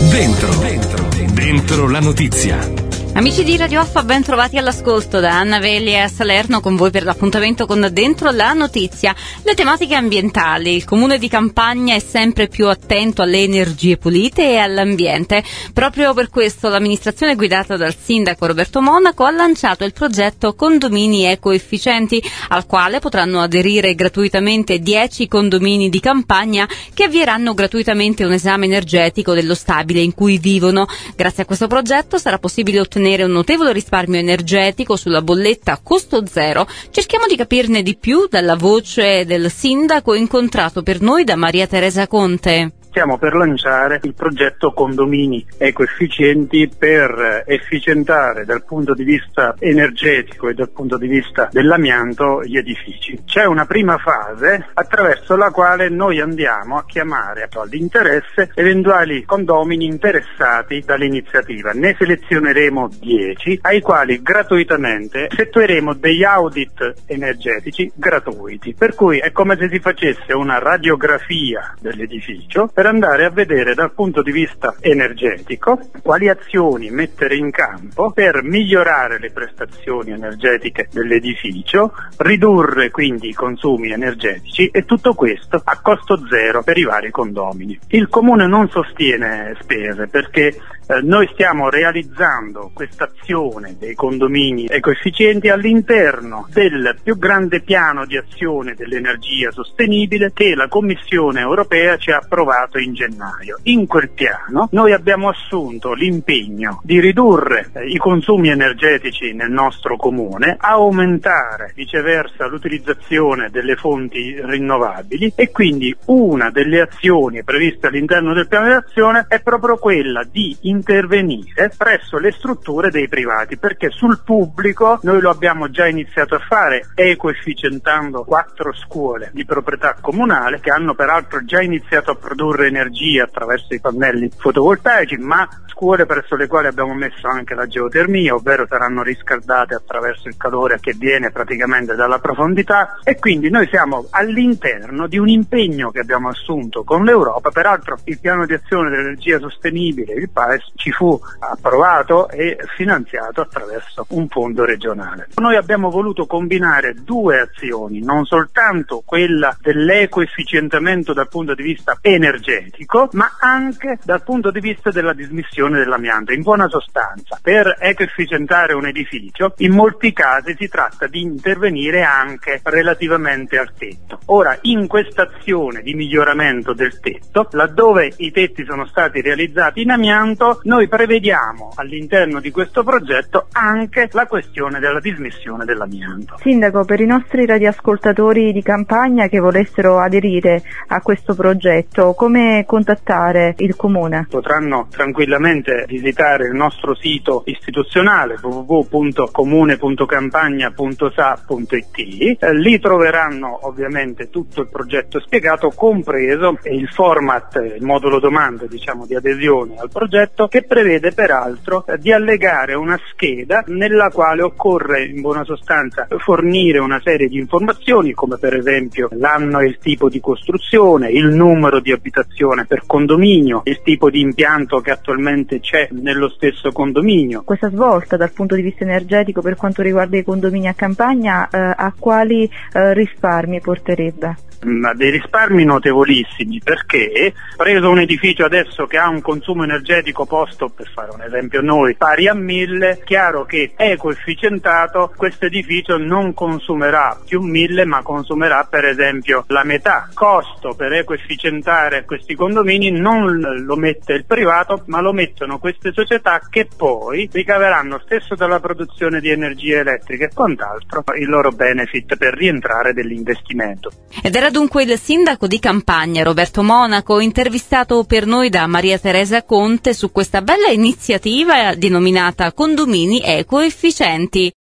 Dentro la notizia. Amici di Radio Alfa, ben trovati all'ascolto da Anna Velia a Salerno con voi per l'appuntamento con Dentro la Notizia. Le tematiche ambientali. Il Comune di Campagna è sempre più attento alle energie pulite e all'ambiente. Proprio per questo l'amministrazione guidata dal sindaco Roberto Monaco ha lanciato il progetto Condomini Ecoefficienti, al quale potranno aderire gratuitamente 10 condomini di Campagna che avvieranno gratuitamente un esame energetico dello stabile in cui vivono. Grazie a questo progetto sarà possibile ottenere un notevole risparmio energetico sulla bolletta a costo zero. Cerchiamo di capirne di più dalla voce del sindaco incontrato per noi da Maria Teresa Conte. Stiamo per lanciare il progetto Condomini Ecoefficienti per efficientare dal punto di vista energetico e dal punto di vista dell'amianto gli edifici. C'è una prima fase attraverso la quale noi andiamo a chiamare all'interesse eventuali condomini interessati dall'iniziativa. Ne selezioneremo 10 ai quali gratuitamente effettueremo degli audit energetici gratuiti, per cui è come se si facesse una radiografia dell'edificio per andare a vedere dal punto di vista energetico quali azioni mettere in campo per migliorare le prestazioni energetiche dell'edificio, ridurre quindi i consumi energetici, e tutto questo a costo zero per i vari condomini. Il Comune non sostiene spese perché noi stiamo realizzando questa azione dei condomini ecoefficienti all'interno del più grande piano di azione dell'energia sostenibile che la Commissione europea ci ha approvato in gennaio. In quel piano noi abbiamo assunto l'impegno di ridurre i consumi energetici nel nostro comune, aumentare viceversa l'utilizzazione delle fonti rinnovabili, e quindi una delle azioni previste all'interno del piano di azione è proprio quella di intervenire presso le strutture dei privati, perché sul pubblico noi lo abbiamo già iniziato a fare ecoefficientando 4 scuole di proprietà comunale che hanno peraltro già iniziato a produrre energia attraverso i pannelli fotovoltaici, ma scuole presso le quali abbiamo messo anche la geotermia, ovvero saranno riscaldate attraverso il calore che viene praticamente dalla profondità, e quindi noi siamo all'interno di un impegno che abbiamo assunto con l'Europa. Peraltro il piano di azione dell'energia sostenibile, il PAES, ci fu approvato e finanziato attraverso un fondo regionale. Noi abbiamo voluto combinare 2 azioni, non soltanto quella dell'ecoefficientamento dal punto di vista energetico, ma anche dal punto di vista della dismissione dell'amianto. In buona sostanza, per ecoefficientare un edificio, in molti casi si tratta di intervenire anche relativamente al tetto. Ora, in questa azione di miglioramento del tetto, laddove i tetti sono stati realizzati in amianto, noi prevediamo all'interno di questo progetto anche la questione della dismissione dell'amianto. Sindaco, per i nostri radioascoltatori di Campagna che volessero aderire a questo progetto, come contattare il Comune? Potranno tranquillamente visitare il nostro sito istituzionale www.comune.campagna.sa.it. Lì troveranno ovviamente tutto il progetto spiegato, compreso il format, il modulo domande di adesione al progetto, che prevede peraltro di allegare una scheda nella quale occorre in buona sostanza fornire una serie di informazioni, come per esempio l'anno e il tipo di costruzione, il numero di abitazione per condominio, il tipo di impianto che attualmente c'è nello stesso condominio. Questa svolta dal punto di vista energetico per quanto riguarda i condomini a Campagna a quali risparmi porterebbe? Ma dei risparmi notevolissimi, perché preso un edificio adesso che ha un consumo energetico posto, per fare un esempio noi, pari a 1000, chiaro che ecoefficientato questo edificio non consumerà più 1000 ma consumerà per esempio la metà. Costo per ecoefficientare questi condomini non lo mette il privato ma lo mettono queste società, che poi ricaveranno stesso dalla produzione di energia elettrica e quant'altro il loro benefit per rientrare dell'investimento. Ed era dunque il sindaco di Campagna, Roberto Monaco, intervistato per noi da Maria Teresa Conte su questa bella iniziativa denominata Condomini Ecoefficienti.